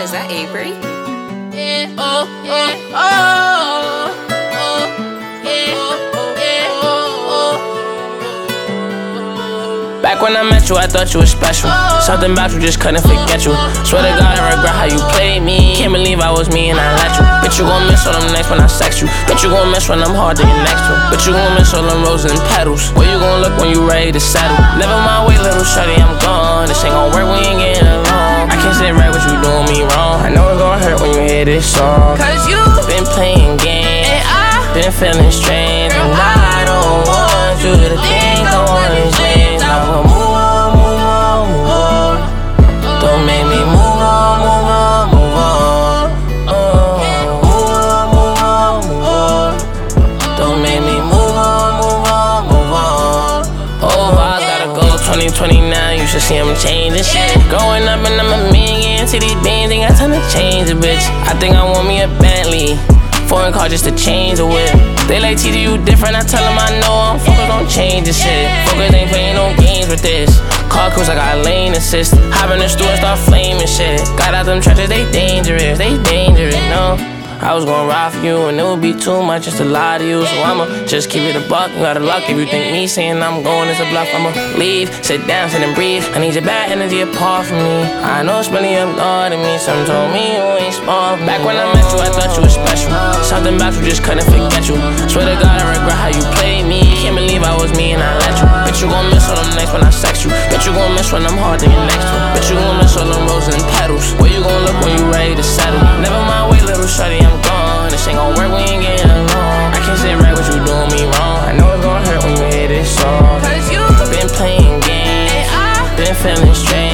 is that Avery? Yeah, oh, yeah, oh, oh, yeah, oh, yeah. Back when I met you, I thought you was special. Something about you just couldn't forget you. Swear to God, I regret how you played me. Can't believe I was me and I let you. Bet you gon' miss all them nights when I sex you. Bet you gon' miss when I'm hard to get next to. Bet you gon' miss all them roses and petals. Where you gon' look when you ready to settle? Never my way, little shorty, I'm gone. This ain't gon' work, we ain't getting along. I can't sit right with you doing me wrong. I know it's gon' hurt when you hear this song. Cause you been playing games and I been feeling strange. And I don't want you to think I wanna change. I will move on, move on, move on. Don't make me move on, move on, move on. Move on, move on, move on. Don't make me move on, move on, move on. Oh, I gotta go 2029, you should see I'm changing shit. Growing up and I'm a million to these bands, ain't got time to change a bitch. I think I want me a Bentley, foreign car just to change a whip. They like TD, you different, I tell them I know I'm focused on changing shit. Focus ain't playing no games with this. Car cruise, I got lane assist. Hop in the store, start flaming shit. Got out them trenches, they dangerous, no. I was gonna ride for you and it would be too much just to lie to you. So I'ma just keep it a buck, you gotta luck. If you think me saying I'm going is a bluff, I'ma leave, sit down, sit and breathe. I need your bad energy apart from me. I know it's really up God to me. Some told me you ain't smart. Back when I met you, I thought you was special. Something about you just couldn't forget you. Swear to God, I regret how you played me. Can't believe I was me and I let you. Bet you gon' miss all them nights when I sex you. Bet you gon' miss when I'm hard to get next to. Bet you gon' miss all them roses and petals. Where you gon' look when you ready to settle? Never my way, little shorty, I'm gone. This ain't gon' work, we ain't getting along. I can't sit right with you doing me wrong. I know it's gon' hurt when you hear this song. Cause you been playing games and I been feeling strange.